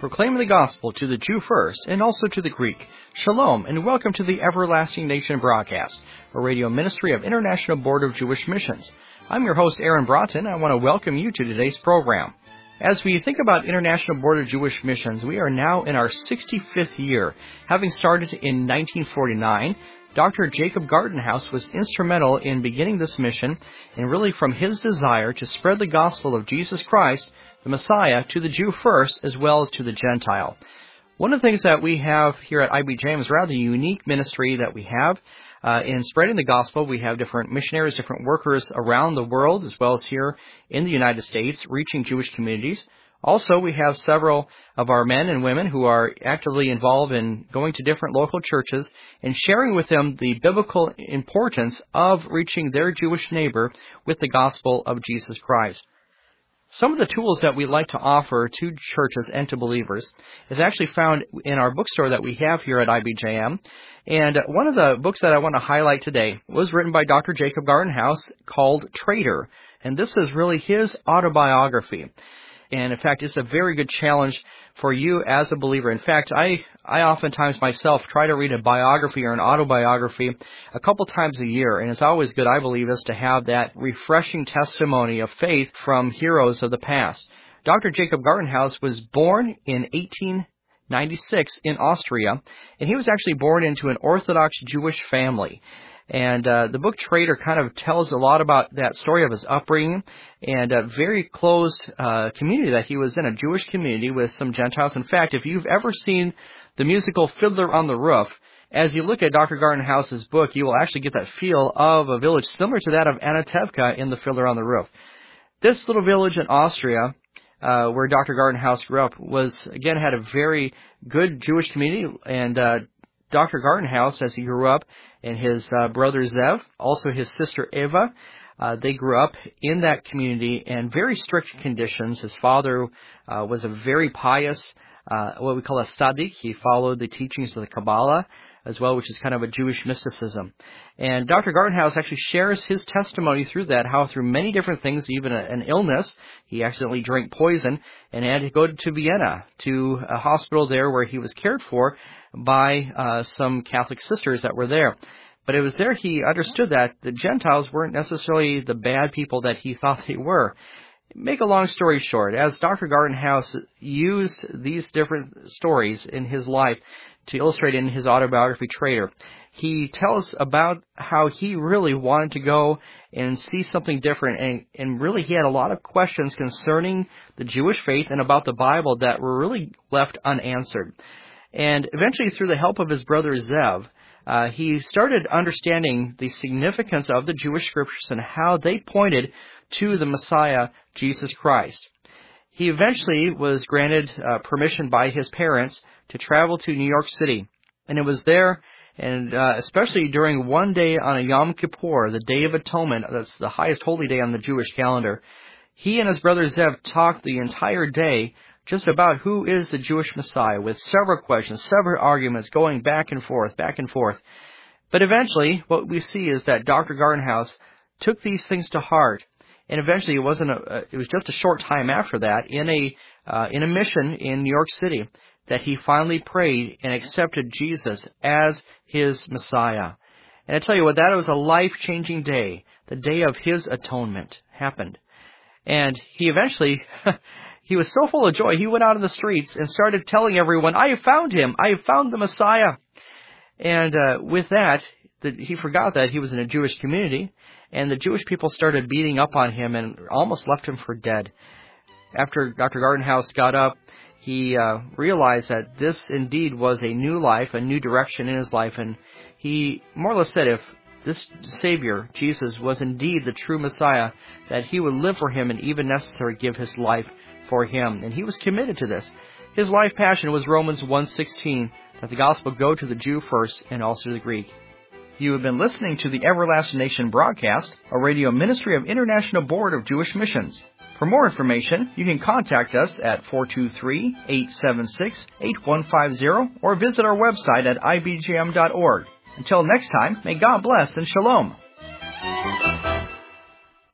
proclaiming the gospel to the Jew first and also to the Greek. Shalom, and welcome to the Everlasting Nation broadcast, a radio ministry of International Board of Jewish Missions. I'm your host, Aaron Broughton. I want to welcome you to today's program. As we think about International Board of Jewish Missions, we are now in our 65th year. Having started in 1949, Dr. Jacob Gartenhaus was instrumental in beginning this mission, and really from his desire to spread the gospel of Jesus Christ, the Messiah, to the Jew first as well as to the Gentile. One of the things that we have here at IBJM is rather a unique ministry that we have in spreading the gospel. We have different missionaries, different workers around the world, as well as here in the United States, reaching Jewish communities. Also, we have several of our men and women who are actively involved in going to different local churches and sharing with them the biblical importance of reaching their Jewish neighbor with the gospel of Jesus Christ. Some of the tools that we like to offer to churches and to believers is actually found in our bookstore that we have here at IBJM. And one of the books that I want to highlight today was written by Dr. Jacob Gartenhaus called Traitor. And this is really his autobiography. And in fact, it's a very good challenge for you as a believer. In fact, I oftentimes myself try to read a biography or an autobiography a couple times a year. And it's always good, I believe, is to have that refreshing testimony of faith from heroes of the past. Dr. Jacob Gartenhaus was born in 1896 in Austria, and he was actually born into an Orthodox Jewish family. And the book Traitor kind of tells a lot about that story of his upbringing and a very closed community that he was in, a Jewish community with some Gentiles. In fact, if you've ever seen the musical Fiddler on the Roof, as you look at Dr. Gartenhaus's book, you will actually get that feel of a village similar to that of Anatevka in the Fiddler on the Roof. This little village in Austria, where Dr. Gartenhaus grew up, had a very good Jewish community, and Dr. Gartenhaus, as he grew up, and his brother Zev, also his sister Eva, they grew up in that community in very strict conditions. His father was a very pious, what we call a tzaddik. He followed the teachings of the Kabbalah as well, which is kind of a Jewish mysticism. And Dr. Gartenhaus actually shares his testimony through that, how through many different things, even an illness, he accidentally drank poison and had to go to Vienna, to a hospital there where he was cared for by some Catholic sisters that were there. But it was there he understood that the Gentiles weren't necessarily the bad people that he thought they were. Make a long story short, as Dr. Gartenhaus used these different stories in his life to illustrate in his autobiography, Traitor, he tells about how he really wanted to go and see something different, and really he had a lot of questions concerning the Jewish faith and about the Bible that were really left unanswered. And eventually, through the help of his brother Zev, he started understanding the significance of the Jewish scriptures and how they pointed to the Messiah, Jesus Christ. He eventually was granted permission by his parents to travel to New York City. And it was there, and especially during one day on a Yom Kippur, the Day of Atonement, that's the highest holy day on the Jewish calendar, he and his brother Zev talked the entire day just about who is the Jewish Messiah, with several questions, several arguments going back and forth, back and forth. But eventually, what we see is that Dr. Gartenhaus took these things to heart, and eventually it was just a short time after that, in a mission in New York City, that he finally prayed and accepted Jesus as his Messiah. And I tell you what, that was a life-changing day. The day of his atonement happened. And he eventually... He was so full of joy, he went out in the streets and started telling everyone, I have found him, I have found the Messiah. And with that, he forgot that he was in a Jewish community, and the Jewish people started beating up on him and almost left him for dead. After Dr. Gartenhaus got up, he realized that this indeed was a new life, a new direction in his life, and he more or less said if this Savior, Jesus, was indeed the true Messiah, that he would live for him and even necessary give his life for him. And he was committed to this. His life passion was Romans 1:16, that the gospel go to the Jew first and also to the Greek. You have been listening to the Everlasting Nation broadcast, a radio ministry of International Board of Jewish Missions. For more information, you can contact us at 423-876-8150 or visit our website at ibgm.org. Until next time, may God bless and shalom.